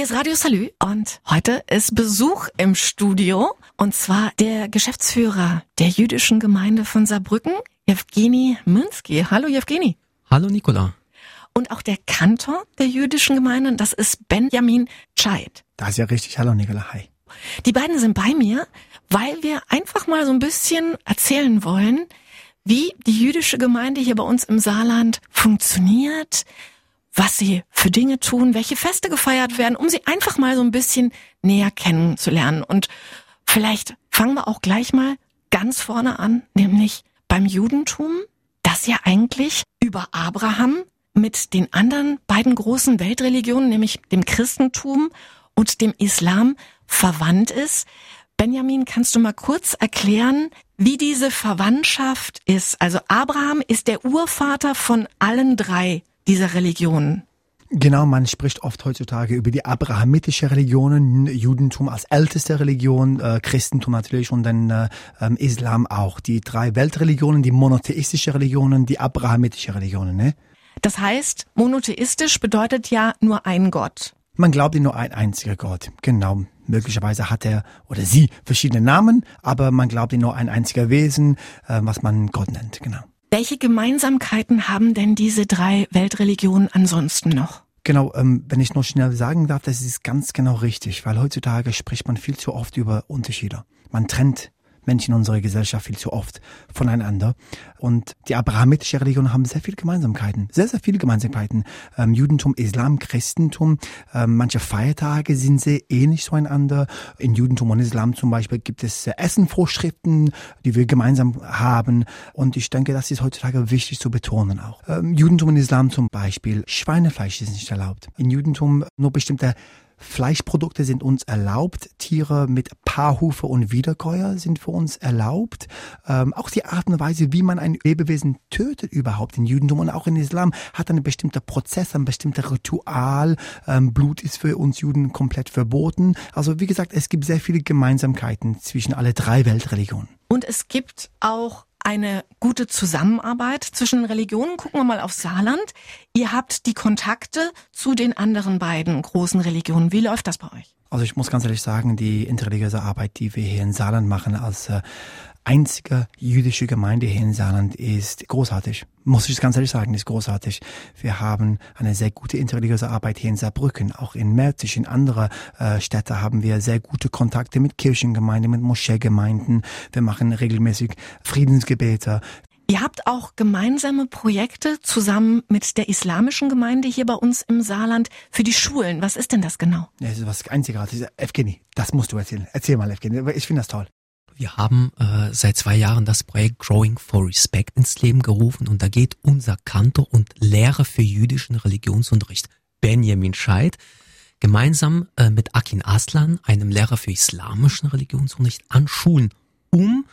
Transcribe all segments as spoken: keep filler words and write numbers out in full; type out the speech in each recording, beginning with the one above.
Hier ist Radio Salü und heute ist Besuch im Studio und zwar der Geschäftsführer der jüdischen Gemeinde von Saarbrücken, Jewgeni Münski. Hallo Jewgeni. Hallo Nicola. Und auch der Kantor der jüdischen Gemeinde, das ist Benjamin Scheid. Das ist ja richtig. Hallo Nicola, hi. Die beiden sind bei mir, weil wir einfach mal so ein bisschen erzählen wollen, wie die jüdische Gemeinde hier bei uns im Saarland funktioniert, was sie für Dinge tun, welche Feste gefeiert werden, um sie einfach mal so ein bisschen näher kennenzulernen. Und vielleicht fangen wir auch gleich mal ganz vorne an, nämlich beim Judentum, das ja eigentlich über Abraham mit den anderen beiden großen Weltreligionen, nämlich dem Christentum und dem Islam, verwandt ist. Benjamin, kannst du mal kurz erklären, wie diese Verwandtschaft ist? Also Abraham ist der Urvater von allen drei dieser Religionen. Genau, man spricht oft heutzutage über die abrahamitische Religionen, Judentum als älteste Religion, äh, Christentum natürlich und dann äh, ähm, Islam auch. Die drei Weltreligionen, die monotheistische Religionen, die abrahamitische Religionen, ne? Das heißt, monotheistisch bedeutet ja nur ein Gott. Man glaubt in nur ein einziger Gott, genau. Möglicherweise hat er oder sie verschiedene Namen, aber man glaubt in nur ein einziger Wesen, äh, was man Gott nennt, genau. Welche Gemeinsamkeiten haben denn diese drei Weltreligionen ansonsten noch? Genau, ähm, wenn ich noch schnell sagen darf, das ist ganz genau richtig, weil heutzutage spricht man viel zu oft über Unterschiede. Man trennt Menschen in unserer Gesellschaft viel zu oft voneinander. Und die abrahamitische Religion haben sehr viele Gemeinsamkeiten, sehr, sehr viele Gemeinsamkeiten. Ähm, Judentum, Islam, Christentum, ähm, manche Feiertage sind sehr ähnlich zueinander. In Judentum und Islam zum Beispiel gibt es äh, Essenvorschriften, die wir gemeinsam haben. Und ich denke, das ist heutzutage wichtig zu betonen auch. Ähm, Judentum und Islam zum Beispiel, Schweinefleisch ist nicht erlaubt. In Judentum nur bestimmte Fleischprodukte sind uns erlaubt, Tiere mit Paarhufe und Wiederkäuer sind für uns erlaubt. Ähm, auch die Art und Weise, wie man ein Lebewesen tötet überhaupt in Judentum und auch in Islam, hat einen bestimmten Prozess, ein bestimmtes Ritual. Ähm, Blut ist für uns Juden komplett verboten. Also wie gesagt, es gibt sehr viele Gemeinsamkeiten zwischen alle drei Weltreligionen. Und es gibt auch eine gute Zusammenarbeit zwischen den Religionen. Gucken wir mal auf Saarland. Ihr habt die Kontakte zu den anderen beiden großen Religionen. Wie läuft das bei euch? Also ich muss ganz ehrlich sagen, die interreligiöse Arbeit, die wir hier in Saarland machen, als äh, einzige jüdische Gemeinde hier in Saarland, ist großartig. Muss ich ganz ehrlich sagen, ist großartig. Wir haben eine sehr gute interreligiöse Arbeit hier in Saarbrücken. Auch in Merzig, in anderen äh, Städten haben wir sehr gute Kontakte mit Kirchengemeinden, mit Moscheegemeinden. Wir machen regelmäßig Friedensgebete. Ihr habt auch gemeinsame Projekte zusammen mit der islamischen Gemeinde hier bei uns im Saarland für die Schulen. Was ist denn das genau? Ja, das ist was Einzigartiges. Evgeni, das musst du erzählen. Erzähl mal, Evgeni. Ich finde das toll. Wir haben äh, seit zwei Jahren das Projekt Growing for Respect ins Leben gerufen und da geht unser Kantor und Lehrer für jüdischen Religionsunterricht Benjamin Scheid gemeinsam äh, mit Akin Aslan, einem Lehrer für islamischen Religionsunterricht, an Schulen, um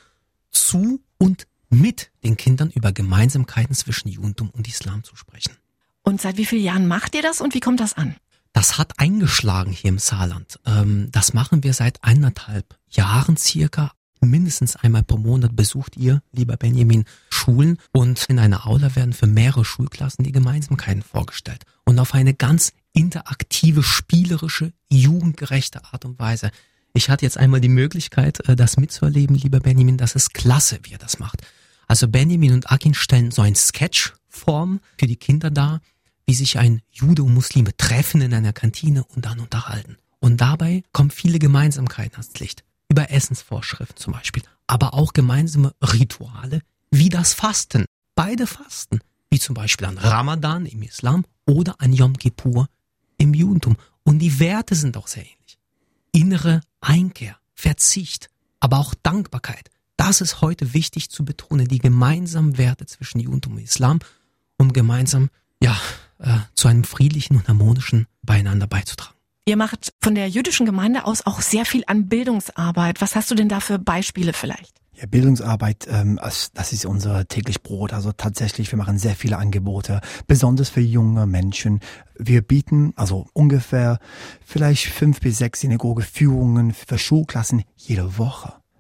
zu und mit den Kindern über Gemeinsamkeiten zwischen Judentum und Islam zu sprechen. Und seit wie vielen Jahren macht ihr das und wie kommt das an? Das hat eingeschlagen hier im Saarland. Ähm, das machen wir seit eineinhalb Jahren circa. Mindestens einmal pro Monat besucht ihr, lieber Benjamin, Schulen und in einer Aula werden für mehrere Schulklassen die Gemeinsamkeiten vorgestellt. Und auf eine ganz interaktive, spielerische, jugendgerechte Art und Weise. Ich hatte jetzt einmal die Möglichkeit, das mitzuerleben, lieber Benjamin. Das ist klasse, wie er das macht. Also Benjamin und Akin stellen so ein Sketchform für die Kinder dar, wie sich ein Jude und Muslime treffen in einer Kantine und dann unterhalten. Und dabei kommen viele Gemeinsamkeiten ans Licht. Über Essensvorschriften zum Beispiel, aber auch gemeinsame Rituale wie das Fasten. Beide fasten, wie zum Beispiel an Ramadan im Islam oder an Yom Kippur im Judentum. Und die Werte sind auch sehr ähnlich. Innere Einkehr, Verzicht, aber auch Dankbarkeit. Das ist heute wichtig zu betonen, die gemeinsamen Werte zwischen Judentum und Islam, um gemeinsam ja äh, zu einem friedlichen und harmonischen Beieinander beizutragen. Ihr macht von der jüdischen Gemeinde aus auch sehr viel an Bildungsarbeit. Was hast du denn da für Beispiele vielleicht? Ja, Bildungsarbeit, ähm, das ist unser täglich Brot. Also tatsächlich, wir machen sehr viele Angebote, besonders für junge Menschen. Wir bieten also ungefähr vielleicht fünf bis sechs Synagoge-Führungen für Schulklassen jede Woche.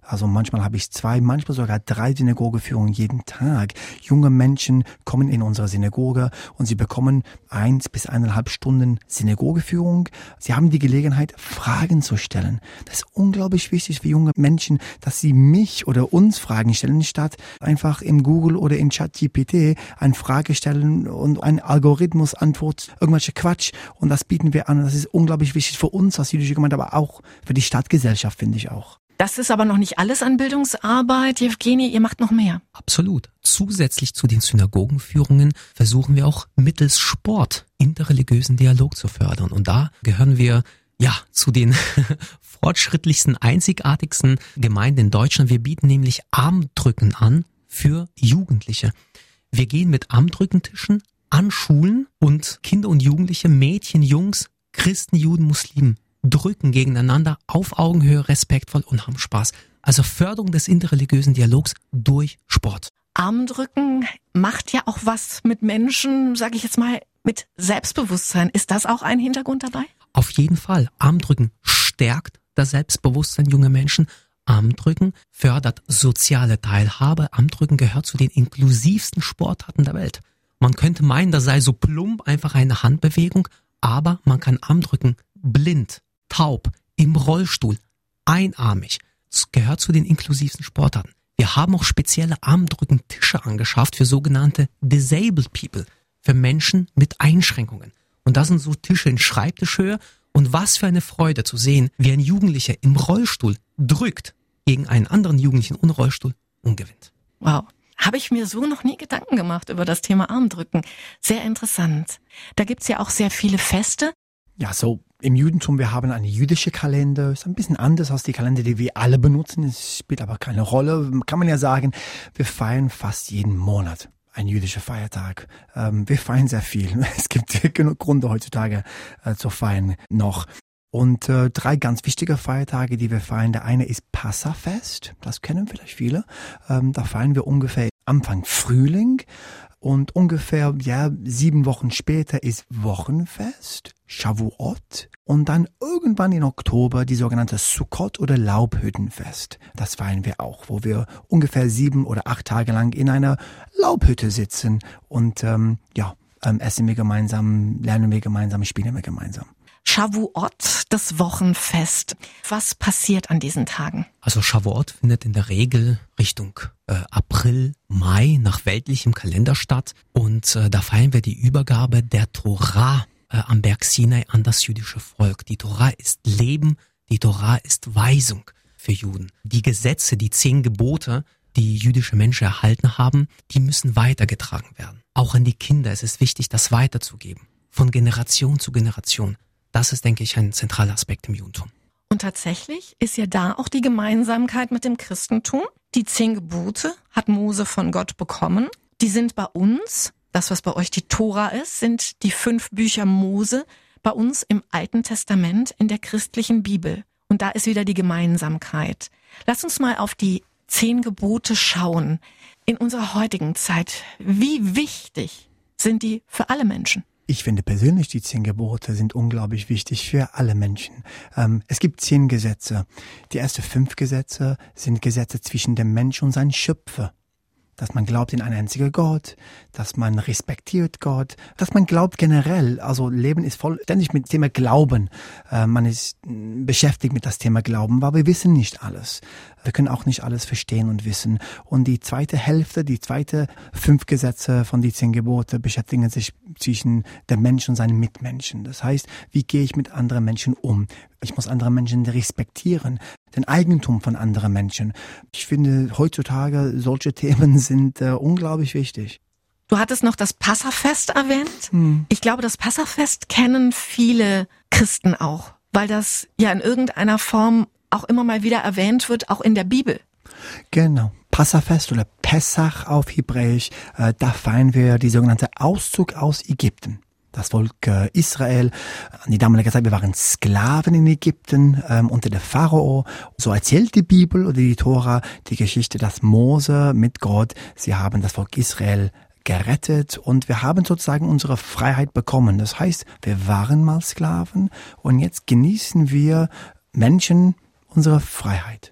Also manchmal habe ich zwei, manchmal sogar drei Synagogeführungen jeden Tag. Junge Menschen kommen in unsere Synagoge und sie bekommen eins bis eineinhalb Stunden Synagogeführung. Sie haben die Gelegenheit, Fragen zu stellen. Das ist unglaublich wichtig für junge Menschen, dass sie mich oder uns Fragen stellen, statt einfach im Google oder in ChatGPT eine Frage stellen und ein Algorithmus antwortet irgendwelche Quatsch. Und das bieten wir an. Das ist unglaublich wichtig für uns als jüdische Gemeinde, aber auch für die Stadtgesellschaft, finde ich auch. Das ist aber noch nicht alles an Bildungsarbeit. Jewgeni, ihr macht noch mehr. Absolut. Zusätzlich zu den Synagogenführungen versuchen wir auch mittels Sport interreligiösen Dialog zu fördern. Und da gehören wir ja zu den fortschrittlichsten, einzigartigsten Gemeinden in Deutschland. Wir bieten nämlich Armdrücken an für Jugendliche. Wir gehen mit Armdrückentischen an Schulen und Kinder und Jugendliche, Mädchen, Jungs, Christen, Juden, Muslimen drücken gegeneinander auf Augenhöhe, respektvoll und haben Spaß. Also Förderung des interreligiösen Dialogs durch Sport. Armdrücken macht ja auch was mit Menschen, sage ich jetzt mal, mit Selbstbewusstsein. Ist das auch ein Hintergrund dabei? Auf jeden Fall. Armdrücken stärkt das Selbstbewusstsein junger Menschen. Armdrücken fördert soziale Teilhabe. Armdrücken gehört zu den inklusivsten Sportarten der Welt. Man könnte meinen, das sei so plump, einfach eine Handbewegung, aber man kann Armdrücken blind, taub, im Rollstuhl, einarmig. Das gehört zu den inklusivsten Sportarten. Wir haben auch spezielle Armdrückentische angeschafft für sogenannte Disabled People, für Menschen mit Einschränkungen. Und das sind so Tische in Schreibtischhöhe. Und was für eine Freude zu sehen, wie ein Jugendlicher im Rollstuhl drückt gegen einen anderen Jugendlichen ohne Rollstuhl und gewinnt. Wow. Habe ich mir so noch nie Gedanken gemacht über das Thema Armdrücken. Sehr interessant. Da gibt's ja auch sehr viele Feste. Ja, so im Judentum, wir haben einen jüdischen Kalender. Ist ein bisschen anders als die Kalender, die wir alle benutzen. Es spielt aber keine Rolle. Kann man ja sagen, wir feiern fast jeden Monat ein jüdischer Feiertag. Ähm, wir feiern sehr viel. Es gibt genug Gründe heutzutage äh, zu feiern noch. Und äh, drei ganz wichtige Feiertage, die wir feiern. Der eine ist Passafest. Das kennen vielleicht viele. Ähm, da feiern wir ungefähr Anfang Frühling. Und ungefähr ja sieben Wochen später ist Wochenfest, Shavuot. Und dann irgendwann im Oktober die sogenannte Sukkot oder Laubhüttenfest. Das feiern wir auch, wo wir ungefähr sieben oder acht Tage lang in einer Laubhütte sitzen. Und ähm, ja, ähm, essen wir gemeinsam, lernen wir gemeinsam, spielen wir gemeinsam. Shavuot, das Wochenfest. Was passiert an diesen Tagen? Also Shavuot findet in der Regel Richtung äh, April, Mai nach weltlichem Kalender statt. Und äh, da feiern wir die Übergabe der Torah äh, am Berg Sinai an das jüdische Volk. Die Torah ist Leben, die Torah ist Weisung für Juden. Die Gesetze, die zehn Gebote, die jüdische Menschen erhalten haben, die müssen weitergetragen werden. Auch an die Kinder ist es wichtig, das weiterzugeben. Von Generation zu Generation. Das ist, denke ich, ein zentraler Aspekt im Judentum. Und tatsächlich ist ja da auch die Gemeinsamkeit mit dem Christentum. Die zehn Gebote hat Mose von Gott bekommen. Die sind bei uns, das was bei euch die Tora ist, sind die fünf Bücher Mose bei uns im Alten Testament in der christlichen Bibel. Und da ist wieder die Gemeinsamkeit. Lass uns mal auf die zehn Gebote schauen. In unserer heutigen Zeit, wie wichtig sind die für alle Menschen? Ich finde persönlich, die zehn Gebote sind unglaublich wichtig für alle Menschen. Ähm, es gibt zehn Gesetze. Die ersten fünf Gesetze sind Gesetze zwischen dem Mensch und seinem Schöpfer. Dass man glaubt in einen einzigen Gott, dass man respektiert Gott, dass man glaubt generell. Also Leben ist vollständig mit dem Thema Glauben. Äh, man ist beschäftigt mit das Thema Glauben, weil wir wissen nicht alles. Wir können auch nicht alles verstehen und wissen. Und die zweite Hälfte, die zweite fünf Gesetze von die zehn Gebote beschäftigen sich zwischen dem Menschen und seinen Mitmenschen. Das heißt, wie gehe ich mit anderen Menschen um? Ich muss andere Menschen respektieren, den Eigentum von anderen Menschen. Ich finde, heutzutage solche Themen sind äh, unglaublich wichtig. Du hattest noch das Passafest erwähnt. Hm. Ich glaube, das Passafest kennen viele Christen auch, weil das ja in irgendeiner Form auch immer mal wieder erwähnt wird, auch in der Bibel. Genau. Passafest oder Pessach auf Hebräisch, äh, da feiern wir die sogenannte Auszug aus Ägypten. Das Volk äh, Israel, an die damalige Zeit, wir waren Sklaven in Ägypten ähm, unter der Pharao. So erzählt die Bibel oder die Tora die Geschichte, dass Mose mit Gott, sie haben das Volk Israel gerettet und wir haben sozusagen unsere Freiheit bekommen. Das heißt, wir waren mal Sklaven und jetzt genießen wir Menschen unsere Freiheit.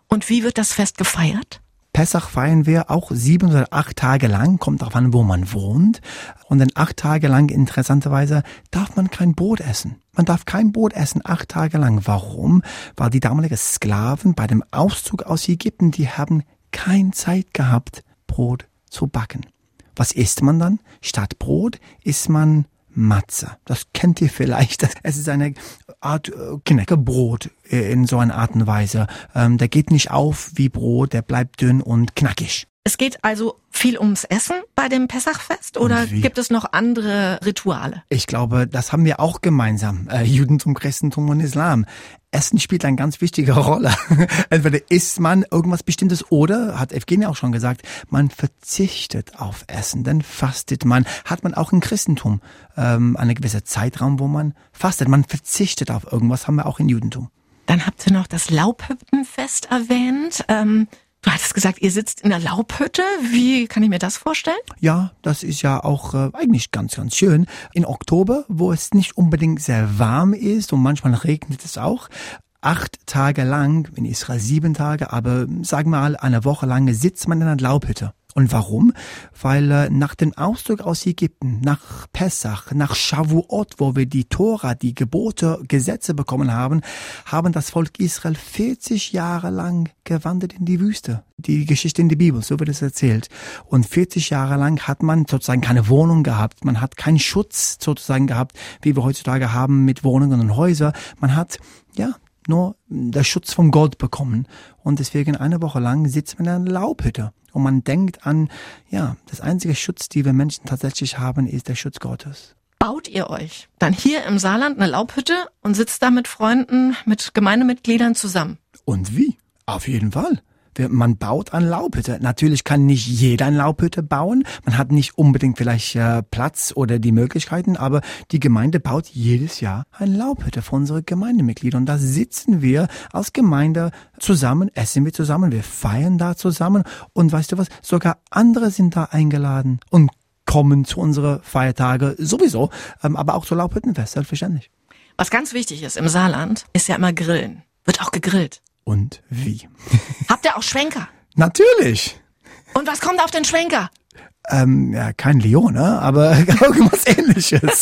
Und wie wird das Fest gefeiert? Pessach feiern wir auch sieben oder acht Tage lang, kommt darauf an, wo man wohnt. Und dann acht Tage lang, interessanterweise, darf man kein Brot essen. Man darf kein Brot essen, acht Tage lang. Warum? Weil die damaligen Sklaven bei dem Auszug aus Ägypten, die haben keine Zeit gehabt, Brot zu backen. Was isst man dann? Statt Brot isst man Matze. Das kennt ihr vielleicht. Es ist eine Art Knäckebrot in so einer Art und Weise. Ähm, der geht nicht auf wie Brot, der bleibt dünn und knackig. Es geht also viel ums Essen bei dem Pessachfest oder gibt es noch andere Rituale? Ich glaube, das haben wir auch gemeinsam, äh, Judentum, Christentum und Islam. Essen spielt eine ganz wichtige Rolle. Entweder isst man irgendwas Bestimmtes oder, hat Evgenia auch schon gesagt, man verzichtet auf Essen, dann fastet man. Hat man auch im Christentum ähm, eine gewisse Zeitraum, wo man fastet. Man verzichtet auf irgendwas, haben wir auch im Judentum. Dann habt ihr noch das Laubhüttenfest erwähnt. Ähm Du hattest gesagt, ihr sitzt in der Laubhütte. Wie kann ich mir das vorstellen? Ja, das ist ja auch äh, eigentlich ganz, ganz schön. In Oktober, wo es nicht unbedingt sehr warm ist und manchmal regnet es auch, acht Tage lang, in Israel sieben Tage, aber sagen wir mal eine Woche lang sitzt man in einer Laubhütte. Und warum? Weil äh, nach dem Auszug aus Ägypten, nach Pessach, nach Shavuot, wo wir die Tora, die Gebote, Gesetze bekommen haben, haben das Volk Israel vierzig Jahre lang gewandert in die Wüste. Die Geschichte in der Bibel, so wird es erzählt. Und vierzig Jahre lang hat man sozusagen keine Wohnung gehabt. Man hat keinen Schutz sozusagen gehabt, wie wir heutzutage haben mit Wohnungen und Häusern. Man hat, ja, nur der Schutz von Gott bekommen. Und deswegen eine Woche lang sitzt man in einer Laubhütte. Und man denkt an, ja, das einzige Schutz, die wir Menschen tatsächlich haben, ist der Schutz Gottes. Baut ihr euch dann hier im Saarland eine Laubhütte und sitzt da mit Freunden, mit Gemeindemitgliedern zusammen? Und wie? Auf jeden Fall. Man baut eine Laubhütte. Natürlich kann nicht jeder eine Laubhütte bauen. Man hat nicht unbedingt vielleicht äh, Platz oder die Möglichkeiten, aber die Gemeinde baut jedes Jahr eine Laubhütte für unsere Gemeindemitglieder. Und da sitzen wir als Gemeinde zusammen, essen wir zusammen, wir feiern da zusammen. Und weißt du was, sogar andere sind da eingeladen und kommen zu unseren Feiertagen sowieso, ähm, aber auch zur Laubhüttenfest, selbstverständlich. Was ganz wichtig ist im Saarland, ist ja immer Grillen. Wird auch gegrillt. Und wie? Habt ihr auch Schwenker? Natürlich. Und was kommt auf den Schwenker? Ähm, ja, kein Leon, ne? Aber irgendwas Ähnliches.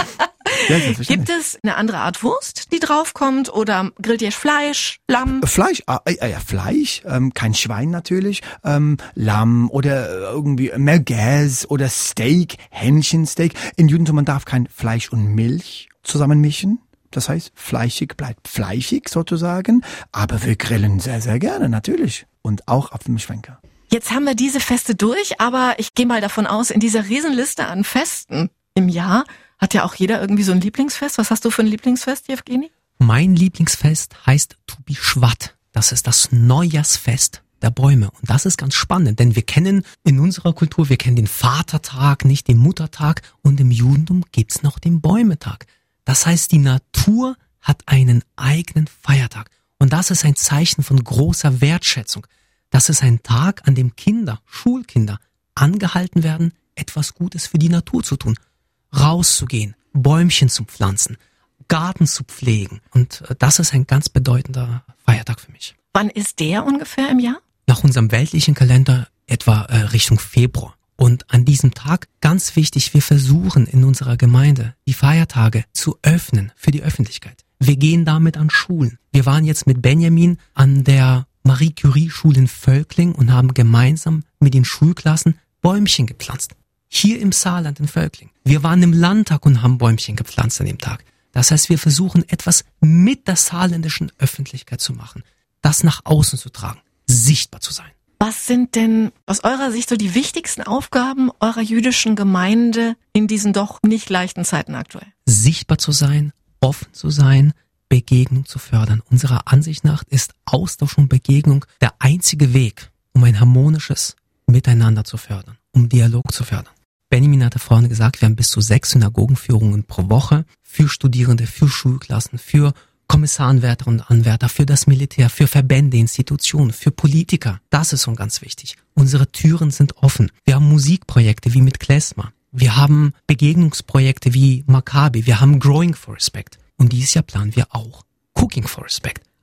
Ja, gibt es eine andere Art Wurst, die draufkommt? Oder grillt ihr Fleisch, Lamm? Fleisch, ah, äh, ja, Fleisch, ähm, kein Schwein natürlich, ähm, Lamm oder irgendwie Merguez oder Steak, Hähnchensteak. In Judentum, man darf kein Fleisch und Milch zusammenmischen. Das heißt, fleischig bleibt fleischig sozusagen, aber wir grillen sehr, sehr gerne, natürlich. Und auch auf dem Schwenker. Jetzt haben wir diese Feste durch, aber ich gehe mal davon aus, in dieser Riesenliste an Festen im Jahr hat ja auch jeder irgendwie so ein Lieblingsfest. Was hast du für ein Lieblingsfest, Evgeni? Mein Lieblingsfest heißt Tu B'Shvat. Das ist das Neujahrsfest der Bäume. Und das ist ganz spannend, denn wir kennen in unserer Kultur, wir kennen den Vatertag, nicht den Muttertag. Und im Judentum gibt's noch den Bäumetag. Das heißt, die Natur hat einen eigenen Feiertag. Und das ist ein Zeichen von großer Wertschätzung. Das ist ein Tag, an dem Kinder, Schulkinder, angehalten werden, etwas Gutes für die Natur zu tun. Rauszugehen, Bäumchen zu pflanzen, Garten zu pflegen. Und das ist ein ganz bedeutender Feiertag für mich. Wann ist der ungefähr im Jahr? Nach unserem weltlichen Kalender etwa äh, Richtung Februar. Und an diesem Tag, ganz wichtig, wir versuchen in unserer Gemeinde die Feiertage zu öffnen für die Öffentlichkeit. Wir gehen damit an Schulen. Wir waren jetzt mit Benjamin an der Marie-Curie-Schule in Völkling und haben gemeinsam mit den Schulklassen Bäumchen gepflanzt. Hier im Saarland in Völkling. Wir waren im Landtag und haben Bäumchen gepflanzt an dem Tag. Das heißt, wir versuchen etwas mit der saarländischen Öffentlichkeit zu machen, das nach außen zu tragen, sichtbar zu sein. Was sind denn aus eurer Sicht so die wichtigsten Aufgaben eurer jüdischen Gemeinde in diesen doch nicht leichten Zeiten aktuell? Sichtbar zu sein, offen zu sein, Begegnung zu fördern. Unserer Ansicht nach ist Austausch und Begegnung der einzige Weg, um ein harmonisches Miteinander zu fördern, um Dialog zu fördern. Benjamin hatte vorhin gesagt, wir haben bis zu sechs Synagogenführungen pro Woche für Studierende, für Schulklassen, für Kommissarenwärter und Anwärter, für das Militär, für Verbände, Institutionen, für Politiker. Das ist uns ganz wichtig. Unsere Türen sind offen. Wir haben Musikprojekte wie mit Klezmer. Wir haben Begegnungsprojekte wie Maccabi. Wir haben Growing for Respect. Und dieses Jahr planen wir auch Cooking for Respect.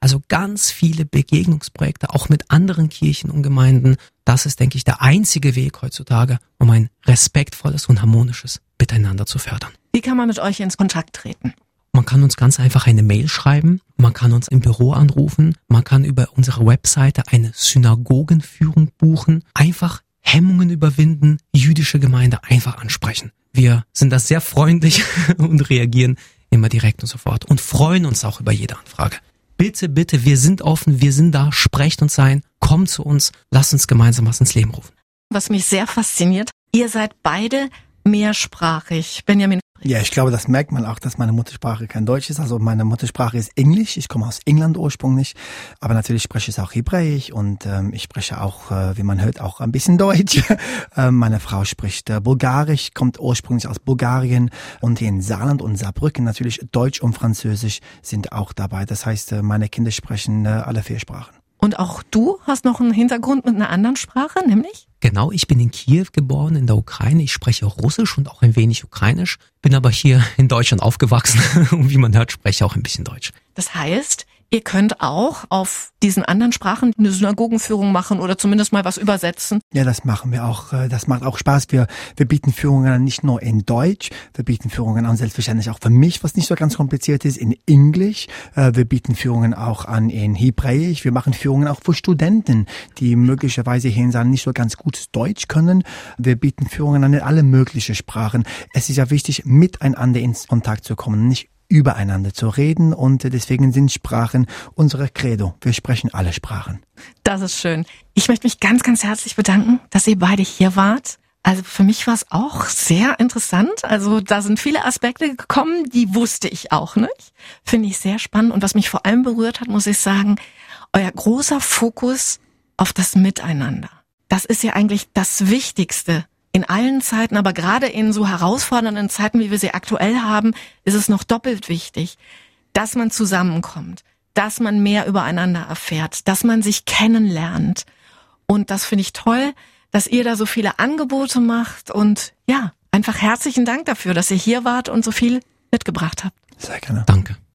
Also ganz viele Begegnungsprojekte, auch mit anderen Kirchen und Gemeinden. Das ist, denke ich, der einzige Weg heutzutage, um ein respektvolles und harmonisches Miteinander zu fördern. Wie kann man mit euch ins Kontakt treten? Man kann uns ganz einfach eine Mail schreiben, man kann uns im Büro anrufen, man kann über unsere Webseite eine Synagogenführung buchen, einfach Hemmungen überwinden, jüdische Gemeinde einfach ansprechen. Wir sind da sehr freundlich und reagieren immer direkt und sofort und freuen uns auch über jede Anfrage. Bitte, bitte, wir sind offen, wir sind da, sprecht uns ein, kommt zu uns, lasst uns gemeinsam was ins Leben rufen. Was mich sehr fasziniert, ihr seid beide mehrsprachig. Benjamin. Ja, ich glaube, das merkt man auch, dass meine Muttersprache kein Deutsch ist. Also meine Muttersprache ist Englisch. Ich komme aus England ursprünglich, aber natürlich spreche ich auch Hebräisch und ähm, ich spreche auch, äh, wie man hört, auch ein bisschen Deutsch. ähm, meine Frau spricht äh, Bulgarisch, kommt ursprünglich aus Bulgarien und hier in Saarland und Saarbrücken natürlich Deutsch und Französisch sind auch dabei. Das heißt, äh, meine Kinder sprechen äh, alle vier Sprachen. Und auch du hast noch einen Hintergrund mit einer anderen Sprache, nämlich? Genau, ich bin in Kiew geboren, in der Ukraine. Ich spreche Russisch und auch ein wenig Ukrainisch, bin aber hier in Deutschland aufgewachsen und wie man hört, spreche ich auch ein bisschen Deutsch. Das heißt, ihr könnt auch auf diesen anderen Sprachen eine Synagogenführung machen oder zumindest mal was übersetzen. Ja, das machen wir auch. Das macht auch Spaß. Wir, wir bieten Führungen an, nicht nur in Deutsch. Wir bieten Führungen an, selbstverständlich auch für mich, was nicht so ganz kompliziert ist, in Englisch. Wir bieten Führungen auch an in Hebräisch. Wir machen Führungen auch für Studenten, die möglicherweise hier in Saarland nicht so ganz gut Deutsch können. Wir bieten Führungen an in alle möglichen Sprachen. Es ist ja wichtig, miteinander ins Kontakt zu kommen, nicht übereinander zu reden und deswegen sind Sprachen unsere Credo. Wir sprechen alle Sprachen. Das ist schön. Ich möchte mich ganz, ganz herzlich bedanken, dass ihr beide hier wart. Also für mich war es auch sehr interessant. Also da sind viele Aspekte gekommen, die wusste ich auch nicht. Finde ich sehr spannend und was mich vor allem berührt hat, muss ich sagen, euer großer Fokus auf das Miteinander. Das ist ja eigentlich das Wichtigste. In allen Zeiten, aber gerade in so herausfordernden Zeiten, wie wir sie aktuell haben, ist es noch doppelt wichtig, dass man zusammenkommt, dass man mehr übereinander erfährt, dass man sich kennenlernt. Und das finde ich toll, dass ihr da so viele Angebote macht. Und ja, einfach herzlichen Dank dafür, dass ihr hier wart und so viel mitgebracht habt. Sehr gerne. Danke.